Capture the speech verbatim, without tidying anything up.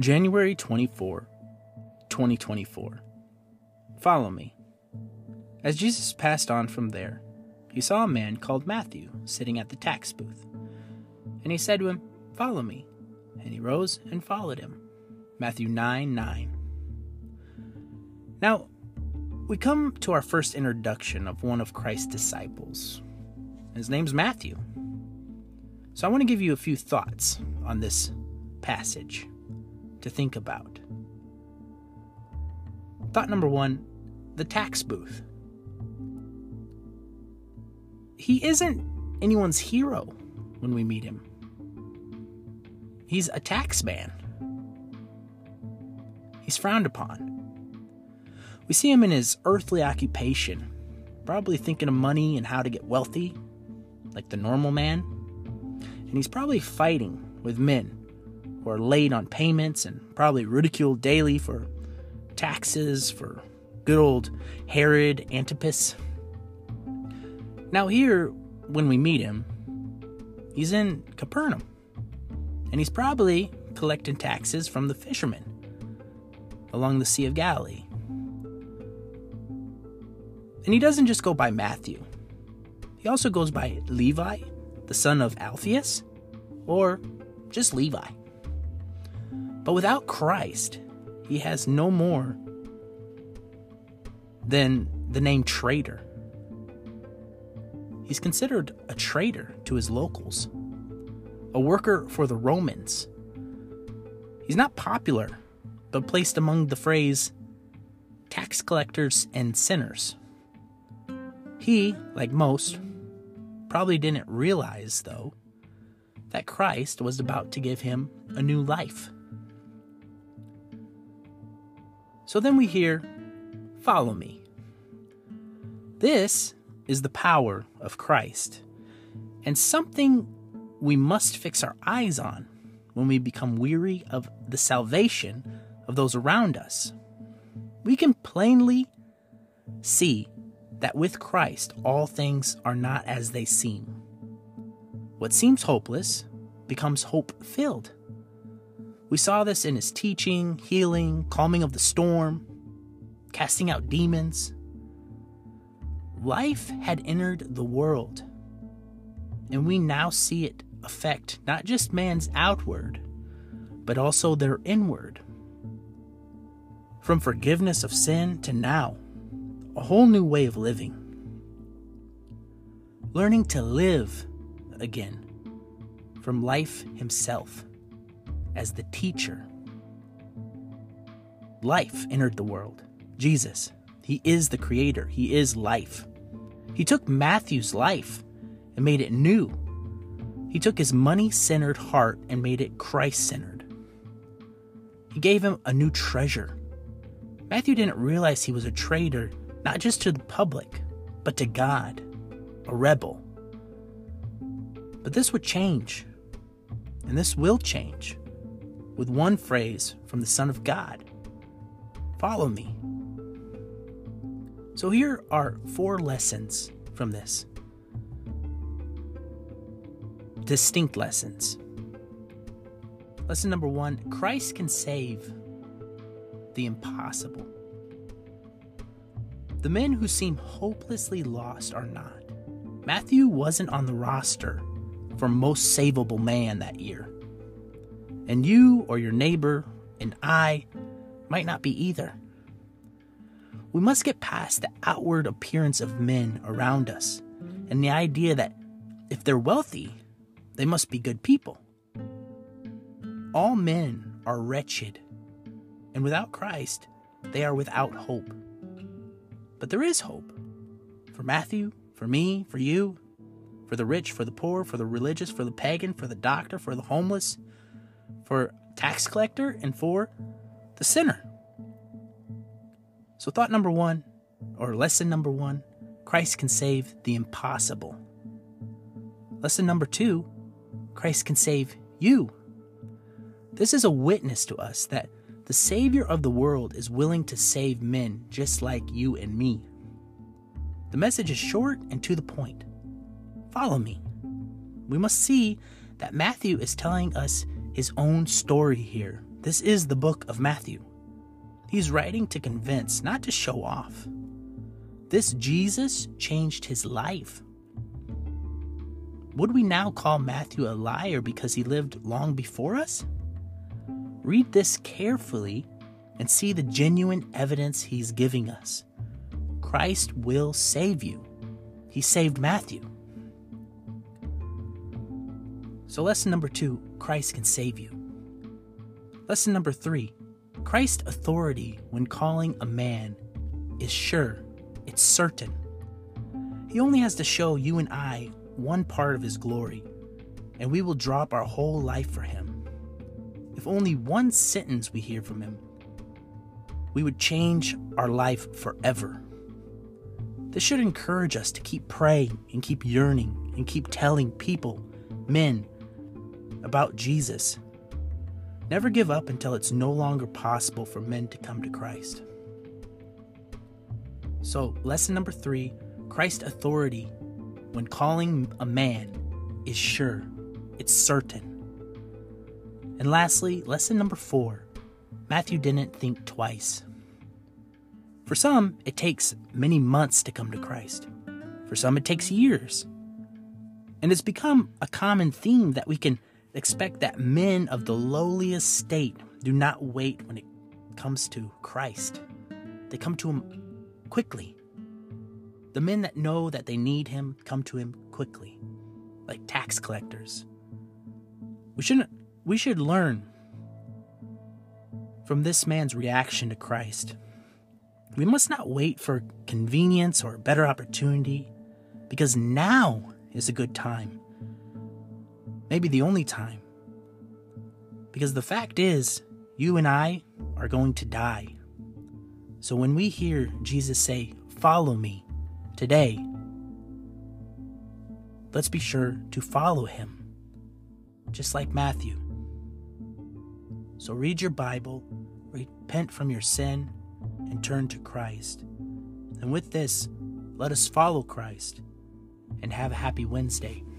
January twenty-fourth, twenty twenty-four. Follow me. As Jesus passed on from there, he saw a man called Matthew sitting at the tax booth. And he said to him, "Follow me." And he rose and followed him. Matthew nine nine. Now, we come to our first introduction of one of Christ's disciples. His name's Matthew. So I want to give you a few thoughts on this passage to think about. Thought number one, the tax booth. He isn't anyone's hero when we meet him. He's a tax man. He's frowned upon. We see him in his earthly occupation, probably thinking of money and how to get wealthy, like the normal man. And he's probably fighting with men who are late on payments and probably ridiculed daily for taxes, for good old Herod Antipas. Now here, when we meet him, he's in Capernaum, and he's probably collecting taxes from the fishermen along the Sea of Galilee. And he doesn't just go by Matthew. He also goes by Levi, the son of Alphaeus, or just Levi. But without Christ, he has no more than the name traitor. He's considered a traitor to his locals, a worker for the Romans. He's not popular, but placed among the phrase tax collectors and sinners. He, like most, probably didn't realize, though, that Christ was about to give him a new life. So then we hear, "Follow me." This is the power of Christ, and something we must fix our eyes on when we become weary of the salvation of those around us. We can plainly see that with Christ, all things are not as they seem. What seems hopeless becomes hope-filled. We saw this in his teaching, healing, calming of the storm, casting out demons. Life had entered the world, and we now see it affect not just man's outward, but also their inward. From forgiveness of sin to now, a whole new way of living. Learning to live again from life himself as the teacher. Life entered the world. Jesus, he is the creator. He is life. He took Matthew's life and made it new. He took his money-centered heart and made it Christ-centered. He gave him a new treasure. Matthew didn't realize he was a traitor, not just to the public, but to God, a rebel. But this would change, and this will change, with one phrase from the Son of God: "Follow me." So here are four lessons from this. Distinct lessons. Lesson number one, Christ can save the impossible. The men who seem hopelessly lost are not. Matthew wasn't on the roster for most savable man that year. And you or your neighbor and I might not be either. We must get past the outward appearance of men around us and the idea that if they're wealthy, they must be good people. All men are wretched, and without Christ, they are without hope. But there is hope for Matthew, for me, for you, for the rich, for the poor, for the religious, for the pagan, for the doctor, for the homeless, for tax collector, and for the sinner. So thought number one, or lesson number one, Christ can save the impossible. Lesson number two, Christ can save you. This is a witness to us that the Savior of the world is willing to save men just like you and me. The message is short and to the point. Follow me. We must see that Matthew is telling us his own story here This is the book of Matthew. He's writing to convince, not to show off. This Jesus changed his life. Would we now call Matthew a liar because he lived long before us? Read this carefully and see the genuine evidence he's giving us. Christ will save you. He saved Matthew. So lesson number two, Christ can save you. Lesson number three, Christ's authority when calling a man is sure, it's certain. He only has to show you and I one part of his glory, and we will drop our whole life for him. If only one sentence we hear from him, we would change our life forever. This should encourage us to keep praying and keep yearning and keep telling people, men, about Jesus. Never give up until it's no longer possible for men to come to Christ. So, lesson number three, Christ's authority when calling a man is sure, it's certain. And lastly, lesson number four, Matthew didn't think twice. For some, it takes many months to come to Christ. For some, it takes years. And it's become a common theme that we can expect that men of the lowliest state do not wait when it comes to Christ. They come to him quickly. The men that know that they need him come to him quickly, like tax collectors. We shouldn't. We should learn from this man's reaction to Christ. We must not wait for convenience or a better opportunity, because now is a good time. Maybe the only time. Because the fact is, you and I are going to die. So when we hear Jesus say, "Follow me," today, let's be sure to follow him, just like Matthew. So read your Bible, repent from your sin, and turn to Christ. And with this, let us follow Christ and have a happy Wednesday.